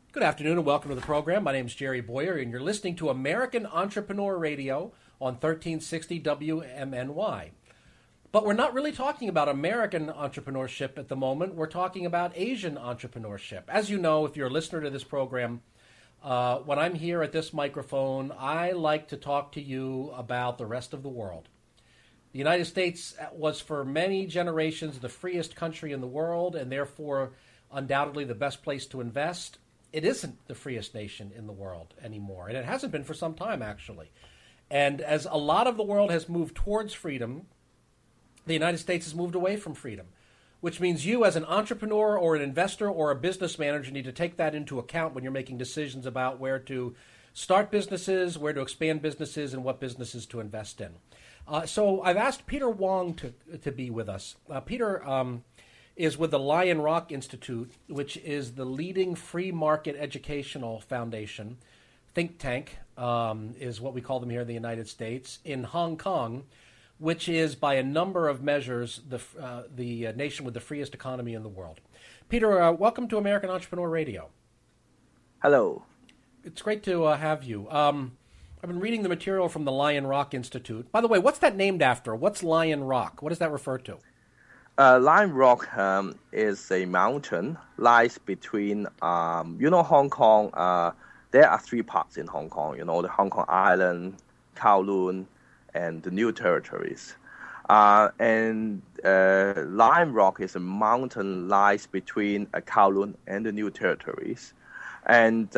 Good afternoon and welcome to the program. My name is Jerry Boyer, and you're listening to American Entrepreneur Radio on 1360 WMNY. But we're not really talking about American entrepreneurship at the moment. We're talking about Asian entrepreneurship. As you know, if you're a listener to this program, when I'm here at this microphone, I like to talk to you about the rest of the world. The United States was for many generations the freest country in the world and therefore undoubtedly the best place to invest. It isn't the freest nation in the world anymore, and it hasn't been for some time, actually. And as a lot of the world has moved towards freedom, the United States has moved away from freedom, which means you as an entrepreneur or an investor or a business manager need to take that into account when you're making decisions about where to start businesses, where to expand businesses, and what businesses to invest in. So I've asked Peter Wong to be with us. Peter is with the Lion Rock Institute, which is the leading free market educational foundation, think tank, is what we call them here in the United States, in Hong Kong, which is by a number of measures the nation with the freest economy in the world. Peter, welcome to American Entrepreneur Radio. Hello. It's great to have you. I've been reading the material from the Lion Rock Institute. By the way, what's that named after? What's Lion Rock? What does that refer to? Lion Rock is a mountain, lies between, Hong Kong. There are three parts in Hong Kong, the Hong Kong Island, Kowloon, and the New Territories. And Lion Rock is a mountain lies between Kowloon and the New Territories. And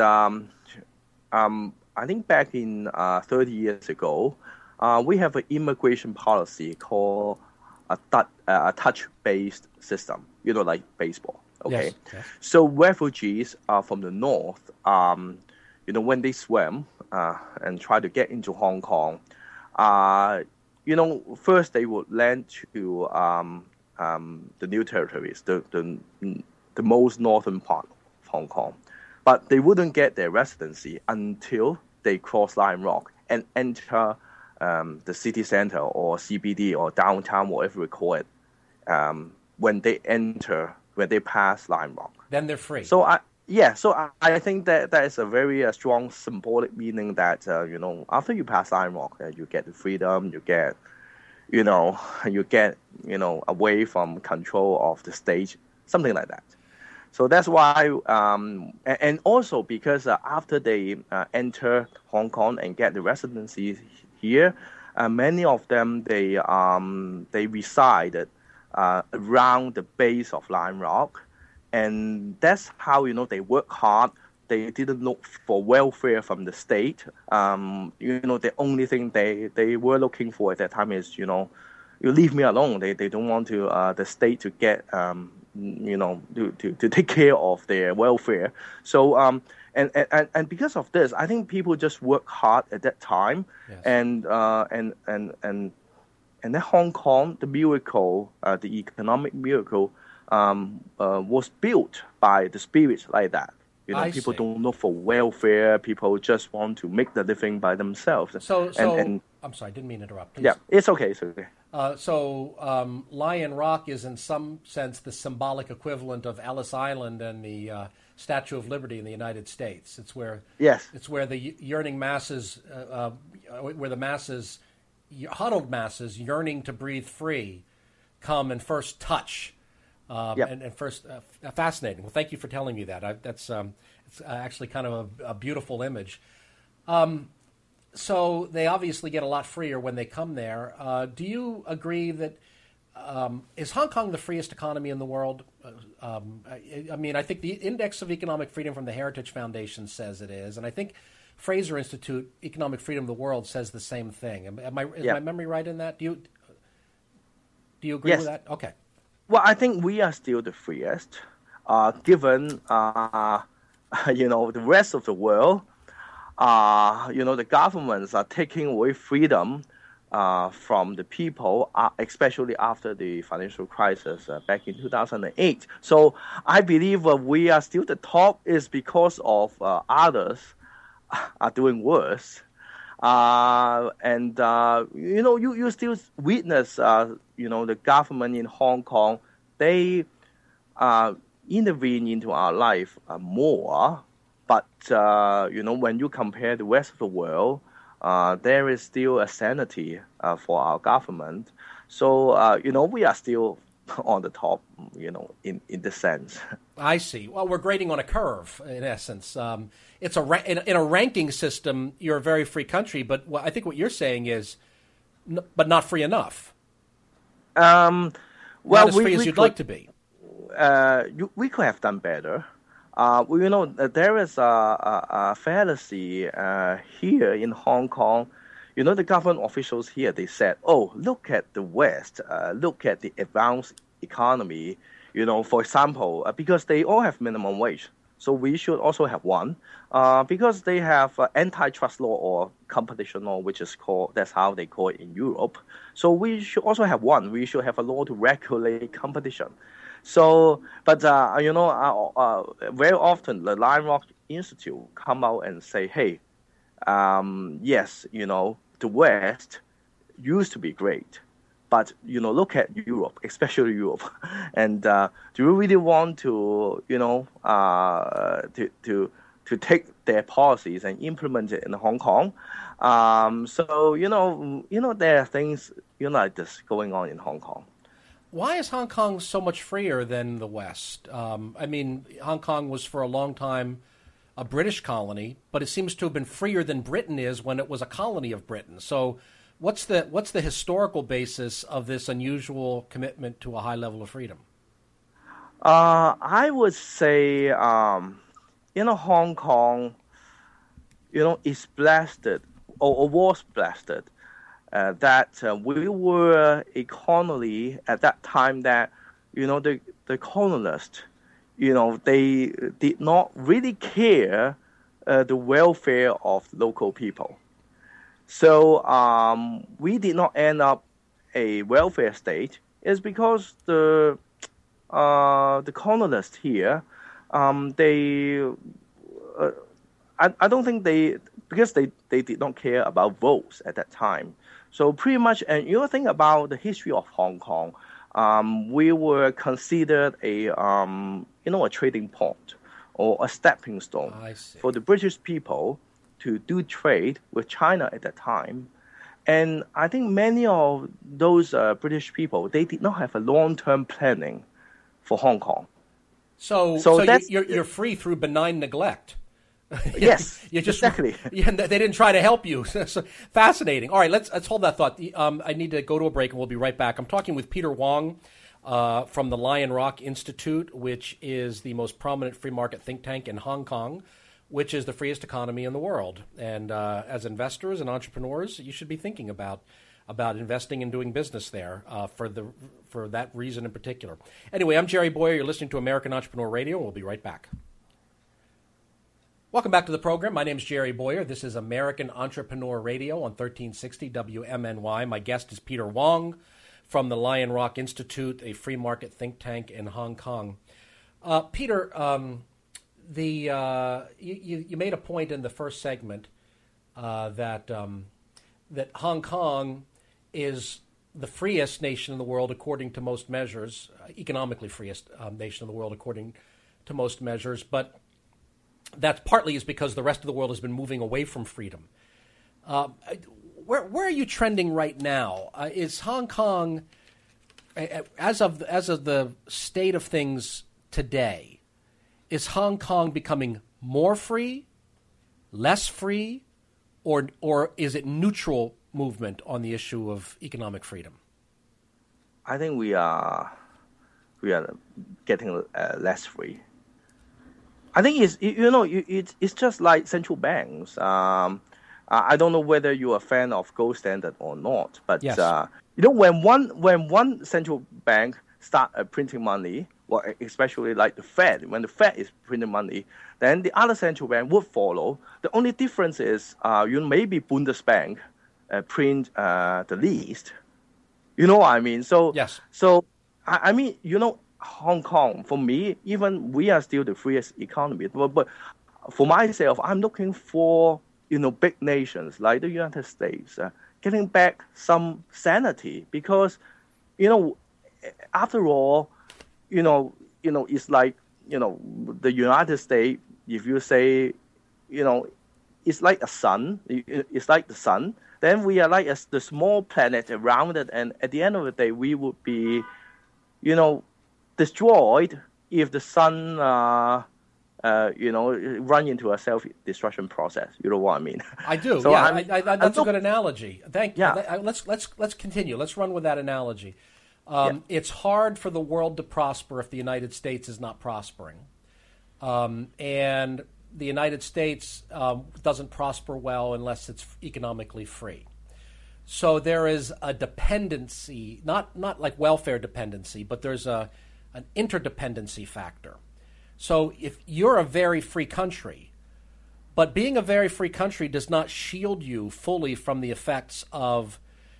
I think back in 30 years ago, we have an immigration policy called a touch-based system, like baseball. Okay, Yes. So refugees from the north, when they swim and try to get into Hong Kong, first they would land to the New Territories, the most northern part of Hong Kong, but they wouldn't get their residency until they cross Lion Rock and enter the city center or CBD or downtown, whatever we call it, when they pass Lion Rock. Then they're free. So I think that is a very strong symbolic meaning that, after you pass Lion Rock, you get the freedom, you get away from control of the state, something like that. So that's why, and also because after they enter Hong Kong and get the residency here, many of them they resided around the base of Lion Rock, and that's how they work hard. They didn't look for welfare from the state. The only thing they were looking for at that time is you leave me alone. They don't want to the state to get to take care of their welfare. So and because of this, I think people just work hard at that time. Yes. And then Hong Kong, the miracle, the economic miracle, was built by the spirit like that. People don't look for welfare. People just want to make the living by themselves. So I'm sorry, I didn't mean to interrupt. Please. Yeah, it's okay. So Lion Rock is in some sense the symbolic equivalent of Ellis Island and the Statue of Liberty in the United States. It's where the yearning masses, where the masses, huddled masses yearning to breathe free, come and first touch. And first, fascinating. Well, thank you for telling me that. That's it's actually kind of a beautiful image. So they obviously get a lot freer when they come there. Do you agree that is Hong Kong the freest economy in the world? I think the Index of Economic Freedom from the Heritage Foundation says it is, and I think Fraser Institute Economic Freedom of the World says the same thing. Is my memory right in that? Do you agree with that? Okay. Well, I think we are still the freest, given the rest of the world. The governments are taking away freedom from the people, especially after the financial crisis back in 2008. So I believe we are still the top is because of others are doing worse. You still witness, the government in Hong Kong, they intervene into our life more but when you compare the rest of the world, there is still a sanity for our government. So we are still on the top, in this sense. I see. Well, we're grading on a curve, in essence. It's in a ranking system. You're a very free country, but I think what you're saying is, but not free enough. Well, not as free as you'd like to be. We could have done better. There is a fallacy here in Hong Kong. The government officials here, they said, oh, look at the West, look at the advanced economy, for example, because they all have minimum wage. So we should also have one, because they have antitrust law or competition law, that's how they call it in Europe. So we should also have one. We should have a law to regulate competition. So, but very often the Lion Rock Institute come out and say, hey, yes, the West used to be great, but look at Europe, especially Europe, and do you really want to to take their policies and implement it in Hong Kong? So there are things like this going on in Hong Kong. Why is Hong Kong so much freer than the West? Hong Kong was for a long time a British colony, but it seems to have been freer than Britain is when it was a colony of Britain. So what's the historical basis of this unusual commitment to a high level of freedom? I would say, Hong Kong, is blessed or was blessed that we were a colony at that time that, the colonists, they did not really care the welfare of local people. So we did not end up a welfare state. It's because the colonists here, I don't think because they did not care about votes at that time. So pretty much, and think about the history of Hong Kong, we were considered a trading point or a stepping stone for the British people to do trade with China at that time. And I think many of those British people, they did not have a long-term planning for Hong Kong. So you're free through benign neglect. Yes, exactly. They didn't try to help you. So, fascinating. All right, let's hold that thought. I need to go to a break, and we'll be right back. I'm talking with Peter Wong from the Lion Rock Institute, which is the most prominent free market think tank in Hong Kong, which is the freest economy in the world. And as investors and entrepreneurs, you should be thinking about investing and doing business there for that reason in particular. Anyway, I'm Jerry Boyer. You're listening to American Entrepreneur Radio, and we'll be right back. Welcome back to the program. My name is Jerry Boyer. This is American Entrepreneur Radio on 1360 WMNY. My guest is Peter Wong from the Lion Rock Institute, a free market think tank in Hong Kong. Peter, you made a point in the first segment that Hong Kong is the freest nation in the world according to most measures, economically freest nation in the world according to most measures, but that partly is because the rest of the world has been moving away from freedom. Where are you trending right now? Is Hong Kong, as of the state of things today, is Hong Kong becoming more free, less free, or is it neutral movement on the issue of economic freedom? I think we are getting less free. I think it's just like central banks. I don't know whether you're a fan of gold standard or not, but yes. When one central bank start printing money, well, especially like the Fed, when the Fed is printing money, then the other central bank would follow. The only difference is maybe Bundesbank print the least. You know what I mean? So yes. So I mean, Hong Kong, for me, even we are still the freest economy. But for myself, I'm looking for, big nations like the United States getting back some sanity because, after all, it's like, the United States, if you say it's like a sun. It's like the sun. Then we are like the small planet around it, and at the end of the day, we would be, destroyed if the sun, run into a self-destruction process. You know what I mean? I do. So yeah, that's a good analogy. Thank you. Yeah. Let's continue. Let's run with that analogy. It's hard for the world to prosper if the United States is not prospering, and the United States doesn't prosper well unless it's economically free. So there is a dependency, not like welfare dependency, but there's an interdependency factor. So if you're a very free country, but being a very free country does not shield you fully from the effects of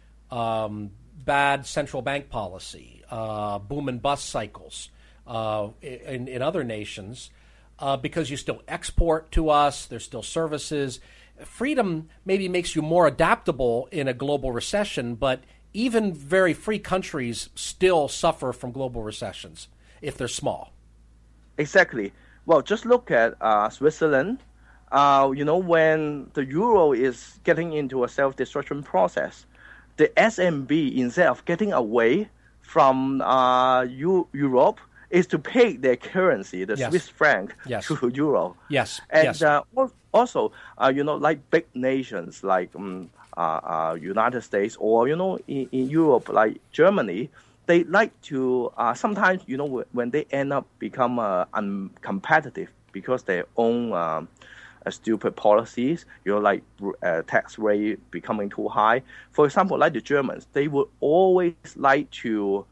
bad central bank policy, boom and bust cycles in other nations, because you still export to us, there's still services. Freedom maybe makes you more adaptable in a global recession, but even very free countries still suffer from global recessions if they're small. Exactly. Well, just look at Switzerland. When the euro is getting into a self-destruction process, the SNB, instead of getting away from Europe, is to pay their currency, the Swiss franc, to euro. Yes. And also, like big nations like United States or, in Europe, like Germany, they like to sometimes, when they end up become uncompetitive because they own stupid policies, like tax rate becoming too high. For example, like the Germans, they would always like to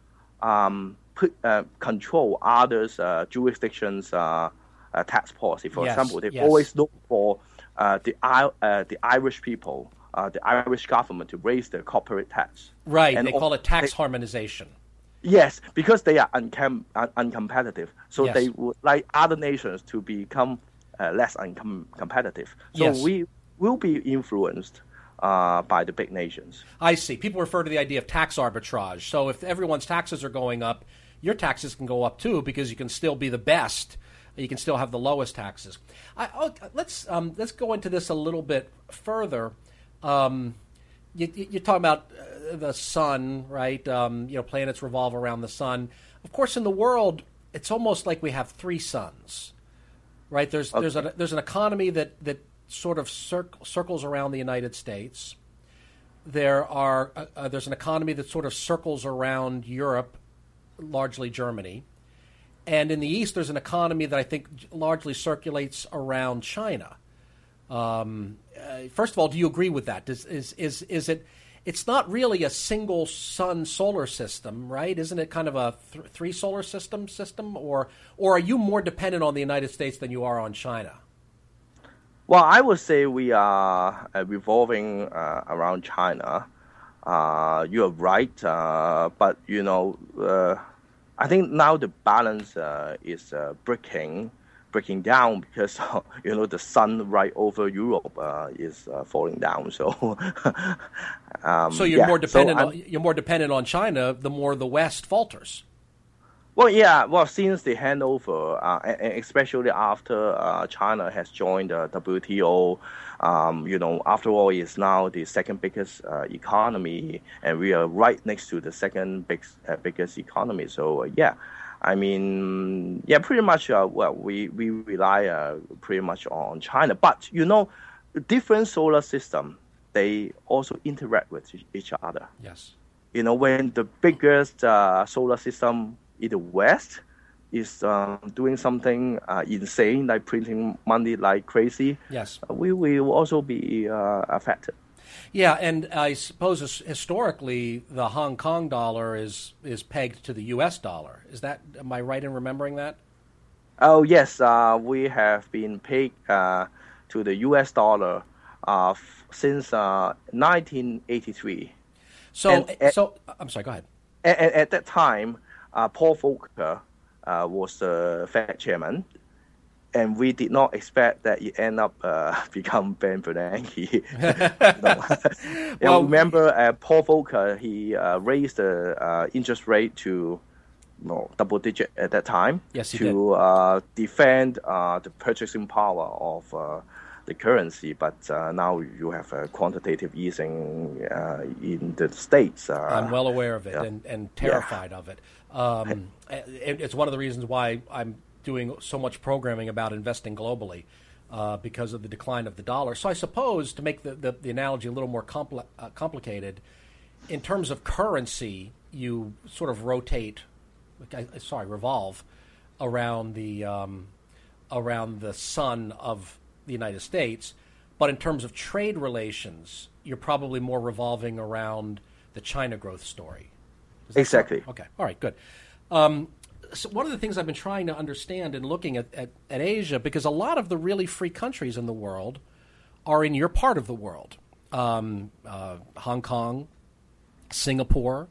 control others' jurisdictions' tax policy. For example, they always look for the Irish people, the Irish government to raise their corporate tax. Right, and they call it tax harmonization. Yes, because they are uncompetitive. So they would like other nations to become less uncompetitive. So we will be influenced by the big nations. I see. People refer to the idea of tax arbitrage. So if everyone's taxes are going up, your taxes can go up too, because you can still be the best. You can still have the lowest taxes. Let's go into this a little bit further. You're talking about the sun, right? Planets revolve around the sun. Of course, in the world, it's almost like we have three suns, right? There's an economy that sort of circles around the United States. There's an economy that sort of circles around Europe, largely Germany. And in the East, there's an economy that I think largely circulates around China. First of all, do you agree with that? Is it? It's not really a single sun solar system, right? Isn't it kind of a three solar system, or are you more dependent on the United States than you are on China? Well, I would say we are revolving around China. You are right, but I think now the balance is breaking down because the sun right over Europe is falling down. So, so you're more dependent. You're more dependent on China. The more the West falters. Well, yeah. Well, since the handover, and especially after China has joined the WTO, after all, it's now the second biggest economy, and we are right next to the second biggest economy. So, I mean, pretty much. We rely pretty much on China, but different solar system, they also interact with each other. Yes. When the biggest solar system in the West is doing something insane, like printing money like crazy, yes, we will also be affected. Yeah, and I suppose historically the Hong Kong dollar is pegged to the U.S. dollar. Am I right in remembering that? Oh, yes. We have been pegged to the U.S. dollar since 1983. So I'm sorry, go ahead. At that time, Paul Volcker was the Fed chairman, and we did not expect that it end up become Ben Bernanke. Remember, Paul Volcker, he raised the interest rate to double digit at that time. Yes, he to defend the purchasing power of the currency, but now you have a quantitative easing in the States. I'm well aware of it and terrified of it. It's one of the reasons why I'm doing so much programming about investing globally because of the decline of the dollar. So I suppose, to make the analogy a little more complicated, in terms of currency, you sort of revolve around the sun of the United States, but in terms of trade relations, you're probably more revolving around the China growth story. Exactly. Okay. All right. Good. So one of the things I've been trying to understand in looking at Asia, because a lot of the really free countries in the world are in your part of the world, Hong Kong, Singapore,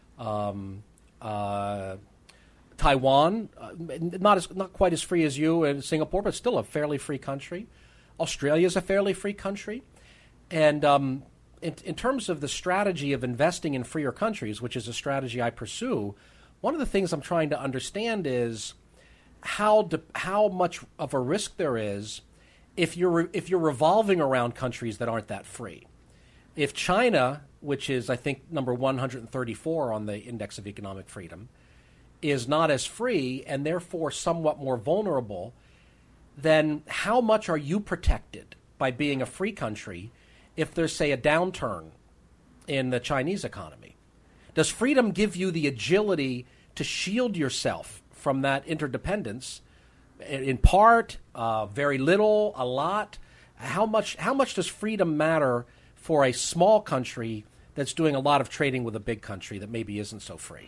Taiwan, not quite as free as you in Singapore, but still a fairly free country. Australia is a fairly free country. And in terms of the strategy of investing in freer countries, which is a strategy I pursue, one of the things I'm trying to understand is how much of a risk there is if you're revolving around countries that aren't that free. If China, which is I think number 134 on the Index of Economic Freedom, is not as free and therefore somewhat more vulnerable, then how much are you protected by being a free country if there's, say, a downturn in the Chinese economy? Does freedom give you the agility to shield yourself from that interdependence? In part, very little, a lot. How much does freedom matter for a small country that's doing a lot of trading with a big country that maybe isn't so free?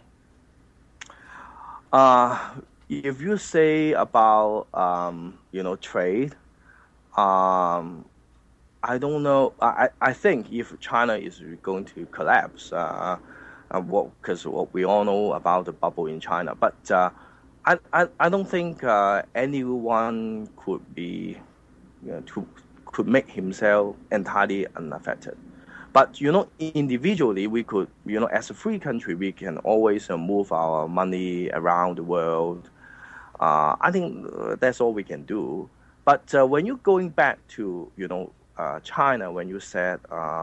If you say about trade, I don't know. I think if China is going to collapse, because what we all know about the bubble in China, but I don't think anyone could be could make himself entirely unaffected. But individually, we could, as a free country, we can always move our money around the world. I think that's all we can do. But when you're going back to China, when you said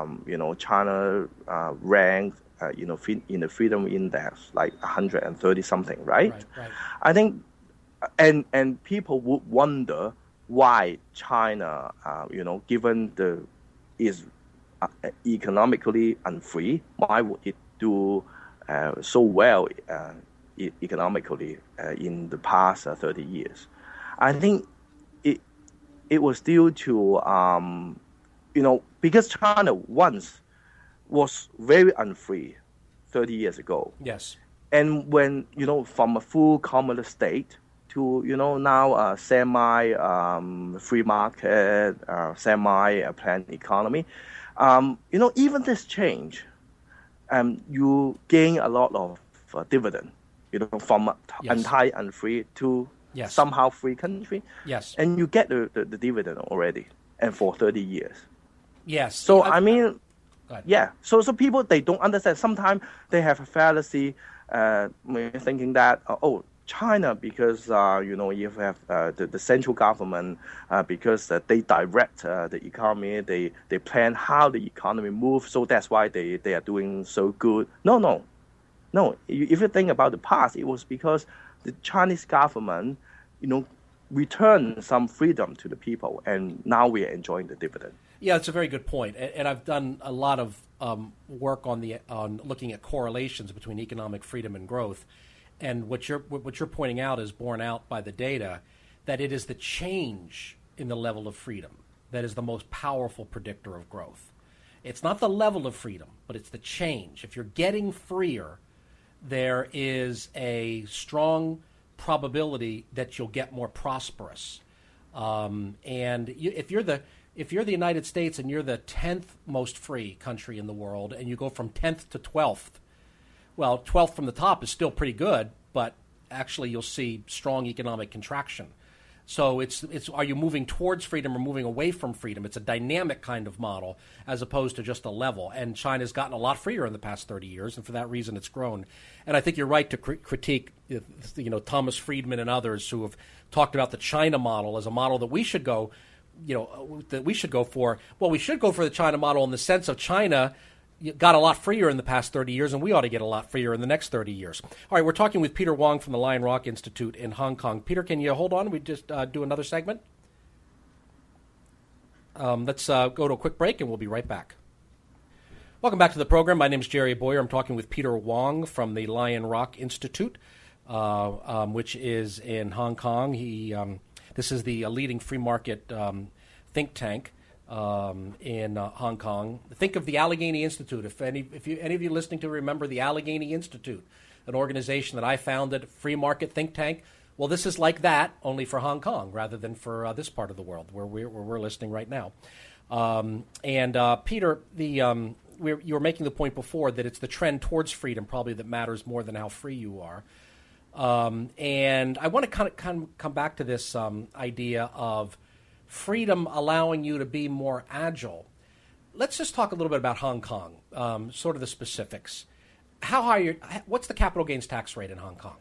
China ranked in the Freedom Index like 130 something, right? I think, and people would wonder why China, given is economically unfree, why would it do so well economically in the past 30 years? I think it was due to because China once was very unfree 30 years ago. Yes. And when from a full communist state to now a semi free market, semi planned economy. Even this change, you gain a lot of dividend, from entirely unfree to somehow free country. Yes. And you get the dividend already, and for 30 years. Yes. So, So people, they don't understand. Sometimes they have a fallacy thinking that, China, because you have the central government, because they direct the economy, they plan how the economy moves, so that's why they are doing so good. No. If you think about the past, it was because the Chinese government, returned some freedom to the people, and now we are enjoying the dividend. Yeah, it's a very good point, and I've done a lot of work on looking at correlations between economic freedom and growth. And what you're pointing out is borne out by the data, that it is the change in the level of freedom that is the most powerful predictor of growth. It's not the level of freedom, but it's the change. If you're getting freer, there is a strong probability that you'll get more prosperous. If you're the United States and you're the 10th most free country in the world, and you go from 10th to 12th, well, 12th from the top is still pretty good, but actually you'll see strong economic contraction. So it's are you moving towards freedom or moving away from freedom? It's a dynamic kind of model as opposed to just a level. And China's gotten a lot freer in the past 30 years, and for that reason it's grown. And I think you're right to critique Thomas Friedman and others who have talked about the China model as a model that we should go. that we should go for. Well, we should go for the China model in the sense of China got a lot freer in the past 30 years, and we ought to get a lot freer in the next 30 years. All right, we're talking with Peter Wong from the Lion Rock Institute in Hong Kong. Peter, can you hold on? We just do another segment. Let's go to a quick break, and we'll be right back. Welcome back to the program. My name is Jerry Boyer. I'm talking with Peter Wong from the Lion Rock Institute, which is in Hong Kong. This is the leading free market think tank in Hong Kong. Think of the Allegheny Institute. If any of you listening to remember the Allegheny Institute, an organization that I founded, free market think tank. Well, this is like that, only for Hong Kong rather than for this part of the world where we're listening right now. Peter, you were making the point before that it's the trend towards freedom probably that matters more than how free you are. And I want to kind of come back to this idea of freedom allowing you to be more agile. Let's just talk a little bit about Hong Kong, sort of the specifics. What's the capital gains tax rate in Hong Kong?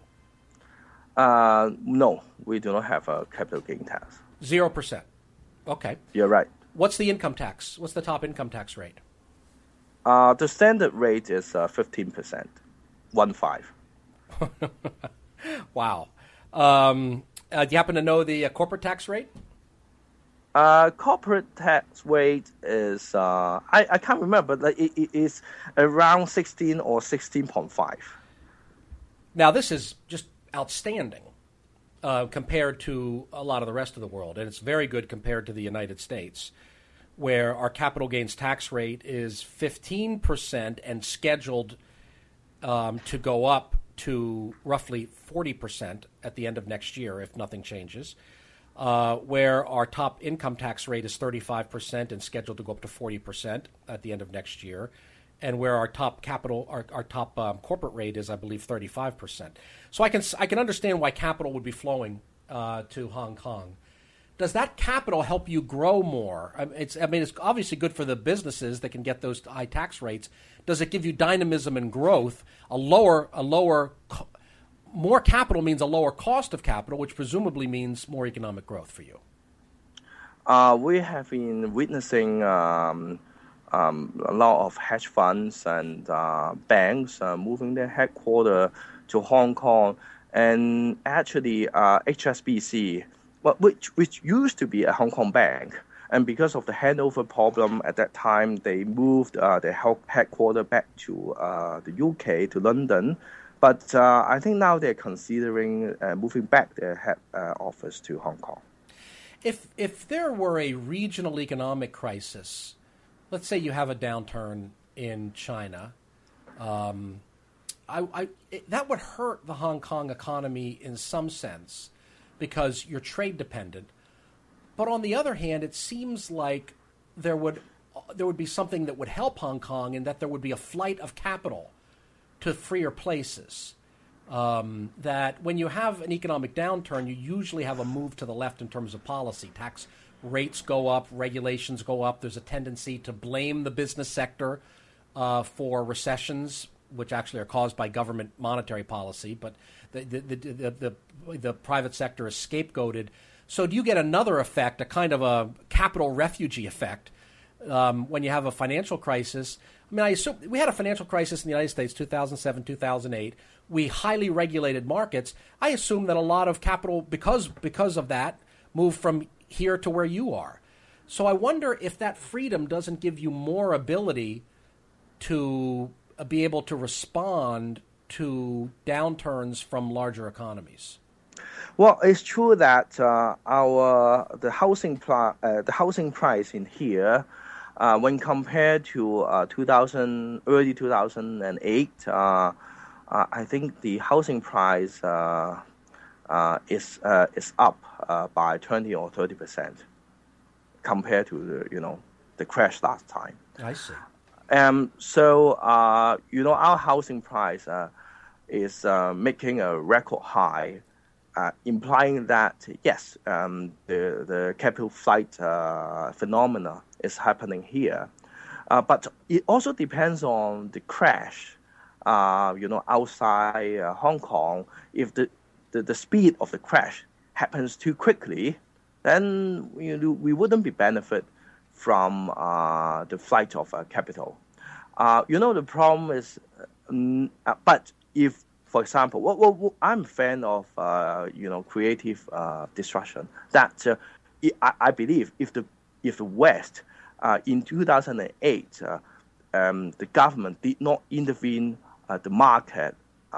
No, we do not have a capital gain tax. 0%. Okay. You're right. What's the income tax? What's the top income tax rate? The standard rate is 15%, 15. Wow. Do you happen to know the corporate tax rate? Corporate tax rate is, I can't remember, but it is around 16 or 16.5. Now, this is just outstanding compared to a lot of the rest of the world, and it's very good compared to the United States, where our capital gains tax rate is 15% and scheduled to go up to roughly 40% at the end of next year if nothing changes, where our top income tax rate is 35% and scheduled to go up to 40% at the end of next year, and where our top corporate rate is, I believe, 35%. So I can understand why capital would be flowing to Hong Kong. Does that capital help you grow more? It's obviously good for the businesses that can get those high tax rates. Does it give you dynamism and growth? More capital means a lower cost of capital, which presumably means more economic growth for you. We have been witnessing a lot of hedge funds and banks moving their headquarters to Hong Kong, and actually HSBC, which used to be a Hong Kong bank, and because of the handover problem at that time, they moved their headquarters back to the UK, to London. But I think now they're considering moving back their head office to Hong Kong. If there were a regional economic crisis, let's say you have a downturn in China, that would hurt the Hong Kong economy in some sense because you're trade dependent. But on the other hand, it seems like there would be something that would help Hong Kong in that there would be a flight of capital to freer places. That when you have an economic downturn, you usually have a move to the left in terms of policy. Tax rates go up, regulations go up. There's a tendency to blame the business sector for recessions, which actually are caused by government monetary policy, but the private sector is scapegoated. So do you get another effect, a kind of a capital refugee effect, when you have a financial crisis? I mean, I assume we had a financial crisis in the United States, 2007, 2008. We highly regulated markets. I assume that a lot of capital, because of that, moved from here to where you are. So I wonder if that freedom doesn't give you more ability to be able to respond to downturns from larger economies. Well, it's true that the housing price in here, when compared to early 2008, I think the housing price is up by 20 or 30% compared to the crash last time. I see. So our housing price is making a record high. Implying that, yes, the capital flight phenomena is happening here. But it also depends on the crash, outside Hong Kong. If the speed of the crash happens too quickly, then we wouldn't be benefit from the flight of capital. The problem is, but if, for example, well, I'm a fan of creative destruction. That I believe if the West in 2008 the government did not intervene the market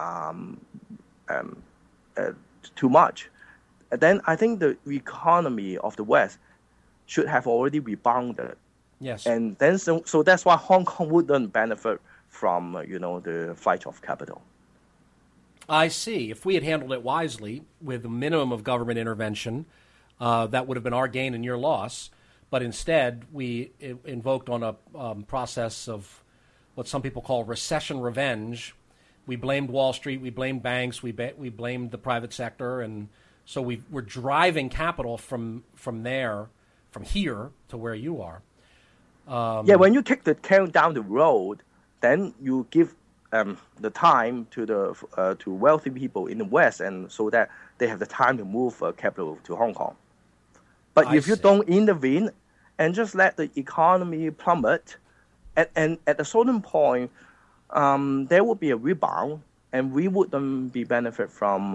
too much, then I think the economy of the West should have already rebounded. Yes. And then so that's why Hong Kong wouldn't benefit from the flight of capital. I see. If we had handled it wisely with a minimum of government intervention, that would have been our gain and your loss. But instead, we invoked on a process of what some people call recession revenge. We blamed Wall Street, we blamed banks, we blamed the private sector, and so we're driving capital from here to where you are. When you kick the can down the road, then you give the time to to wealthy people in the West, and so that they have the time to move capital to Hong Kong. But if you don't intervene and just let the economy plummet, and at a certain point, there will be a rebound, and we wouldn't be benefit from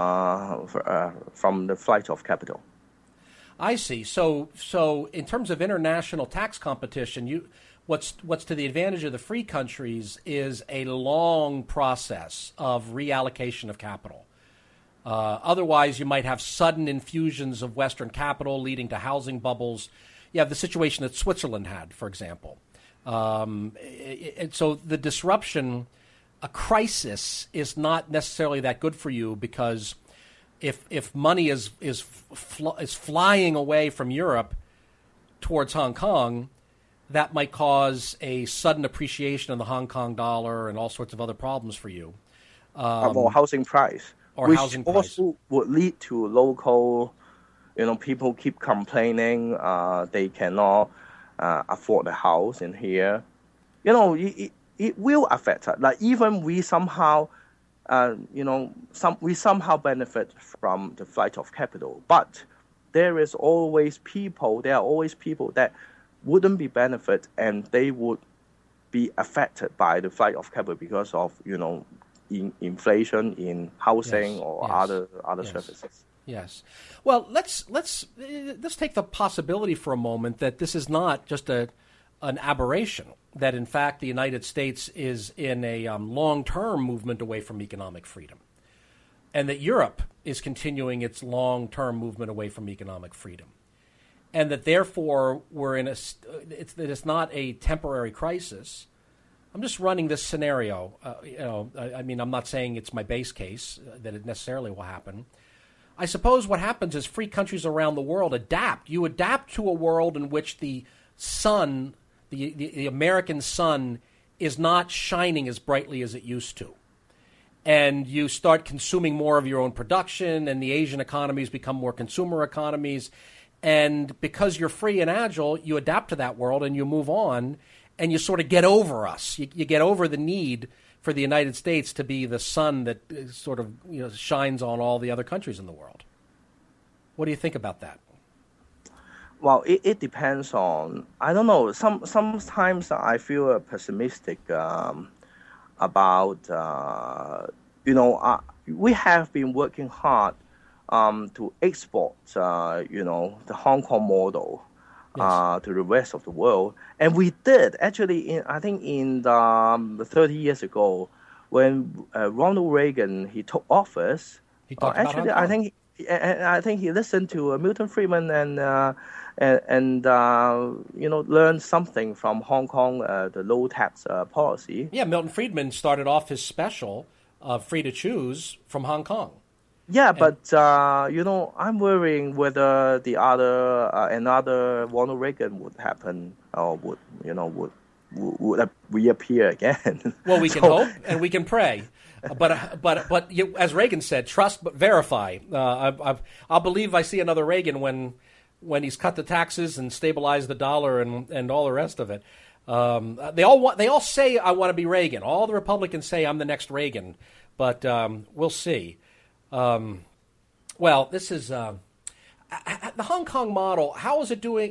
the flight of capital. I see. So in terms of international tax competition, what's to the advantage of the free countries is a long process of reallocation of capital. Otherwise, you might have sudden infusions of Western capital leading to housing bubbles. You have the situation that Switzerland had, for example. And so the disruption, a crisis, is not necessarily that good for you, because if money is flying away from Europe towards Hong Kong, that might cause a sudden appreciation of the Hong Kong dollar and all sorts of other problems for you. Or housing price. Which also would lead to local, people keep complaining they cannot afford a house in here. It will affect us. Like, even we somehow, we somehow benefit from the flight of capital. But there are always people that wouldn't be benefit, and they would be affected by the flight of capital because of, inflation in housing or other services. Yes. Well, let's take the possibility for a moment that this is not just an aberration, that in fact the United States is in a long-term movement away from economic freedom, and that Europe is continuing its long-term movement away from economic freedom, and that therefore we're in it's not a temporary crisis. I'm just running this scenario. I'm not saying it's my base case that it necessarily will happen. I suppose what happens is free countries around the world adapt. You adapt to a world in which the sun, the American sun, is not shining as brightly as it used to. And you start consuming more of your own production, and the Asian economies become more consumer economies. And because you're free and agile, you adapt to that world and you move on, and you sort of get over us. You get over the need for the United States to be the sun that sort of shines on all the other countries in the world. What do you think about that? Well, it depends on, I don't know. Sometimes I feel pessimistic about we have been working hard to export the Hong Kong model. To the rest of the world, and we did actually. I think in 30 years ago, when Ronald Reagan he took office, he talked about Hong Kong. I think he listened to Milton Friedman and learned something from Hong Kong, the low tax policy. Yeah, Milton Friedman started off his special, Free to Choose, from Hong Kong. Yeah, but I'm worrying whether the another Ronald Reagan would happen, or would reappear again. Well, we can hope and we can pray, but as Reagan said, trust but verify. I'll believe I see another Reagan when he's cut the taxes and stabilized the dollar and all the rest of it. They all say I want to be Reagan. All the Republicans say I'm the next Reagan, but we'll see. Well, this is the Hong Kong model, how is it doing?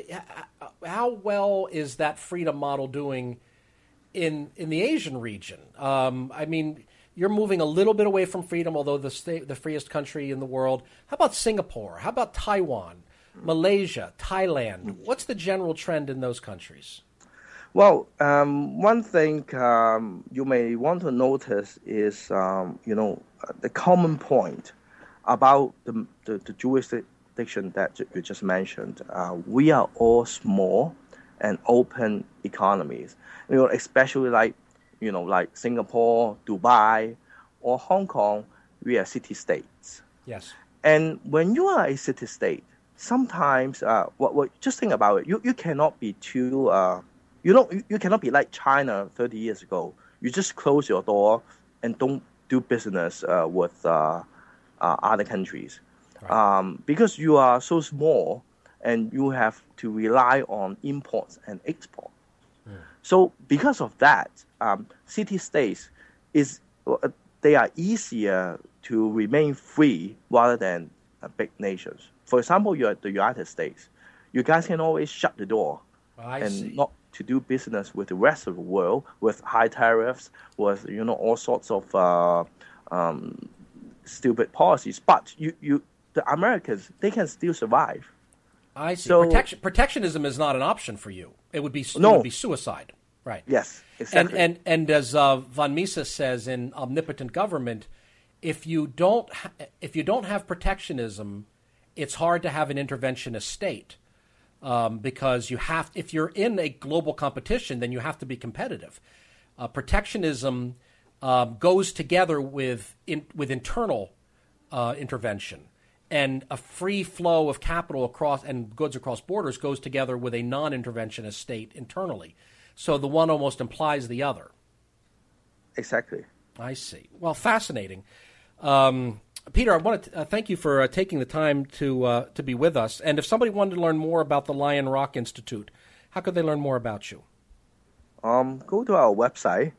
How well is that freedom model doing in the Asian region? I mean, you're moving a little bit away from freedom, although the freest country in the world. How about Singapore? How about Taiwan, Malaysia, Thailand? What's the general trend in those countries? Well, one thing you may want to notice is, the common point about the jurisdiction that you just mentioned. We are all small and open economies. Especially like Singapore, Dubai, or Hong Kong, we are city-states. Yes. And when you are a city-state, sometimes, just think about it. You cannot be too, you cannot be like China 30 years ago. You just close your door and don't do business with other countries, right. Because you are so small and you have to rely on imports and exports. So because of that, city-states they are easier to remain free rather than big nations. For example, you're the United States. You guys can always shut the door not to do business with the rest of the world with high tariffs, with all sorts of stupid policies. But the Americans, they can still survive. I see. So, protectionism is not an option for you. It would be suicide. Right. Yes, exactly. And as von Mises says in Omnipotent Government, if you don't have protectionism, it's hard to have an interventionist state, because if you're in a global competition, then you have to be competitive. Protectionism goes together with internal intervention, and a free flow of capital and goods across borders goes together with a non-interventionist state internally. So the one almost implies the other. Exactly. I see. Well, fascinating. Peter, I want to thank you for taking the time to be with us. And if somebody wanted to learn more about the Lion Rock Institute, how could they learn more about you? Go to our website,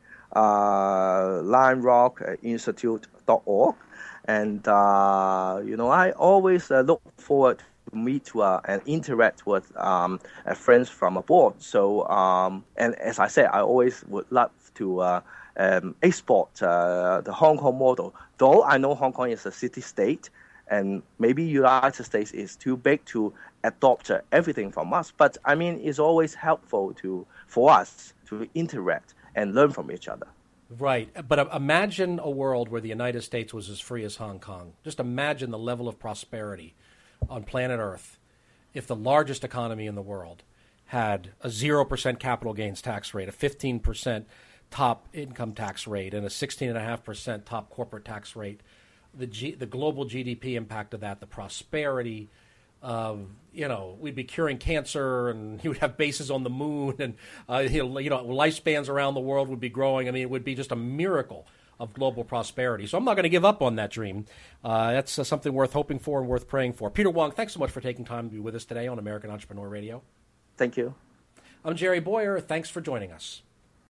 lionrockinstitute.org. And, I always look forward to meet and interact with friends from abroad. So, and as I said, I always would love to export the Hong Kong model. Though I know Hong Kong is a city-state, and maybe United States is too big to adopt everything from us. But, I mean, it's always helpful for us to interact and learn from each other. Right. But imagine a world where the United States was as free as Hong Kong. Just imagine the level of prosperity on planet Earth if the largest economy in the world had a 0% capital gains tax rate, a 15% top income tax rate, and a 16.5% top corporate tax rate. The global GDP impact of that, the prosperity, we'd be curing cancer, and you would have bases on the moon, and lifespans around the world would be growing. I mean, it would be just a miracle of global prosperity. So I'm not going to give up on that dream. That's something worth hoping for and worth praying for. Peter Wong, thanks so much for taking time to be with us today on American Entrepreneur Radio. Thank you. I'm Jerry Bowyer. Thanks for joining us.